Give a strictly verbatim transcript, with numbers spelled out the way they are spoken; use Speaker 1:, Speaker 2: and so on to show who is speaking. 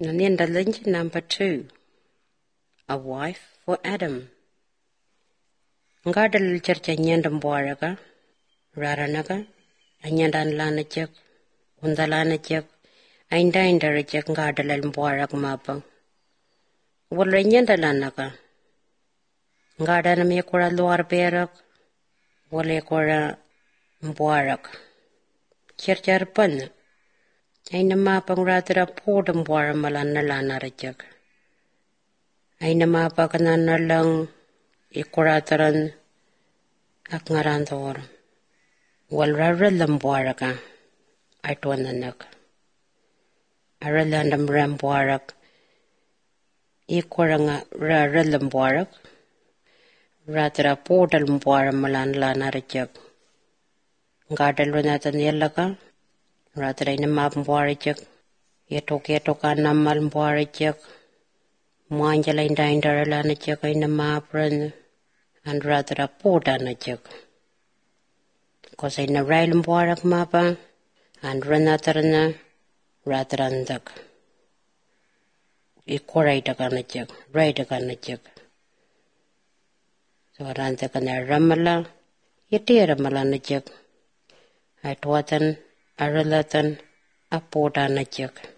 Speaker 1: Nanienda lynch number two. A wife for Adam. Ngadal churcha nyendam boaraga, raranaga, anyandan lana chek, undalana chek, ainda indara chek ngadal boarag mapang. Wala nyenda lanaga. Ngadana me kora luar berak, wala kora boarag. Churcha pan. Aina mapang ratara podam boara malana lana rachek. Aina mapakana nalang ikurataran ak ngarantor. Wal raralam boaraka aitwananak. Aralandam ram boarak. Ikuranga raralam boarak. Ratara podal boara malana lana rachek. Ngadal runatan yelaka. Ratara ina map boarachek. Yetok yetoka namal boarachek. Manjala inda indara lana chek ina mapran. And ratara podana chek. Kosa ina railam boarak mapa. And ranatarana ratarandak. Ikoraita kana chek. Raita kana chek. So ranta kana ramala. Yeti ramala na chek. Aitwatan. Aralatan apodana chek.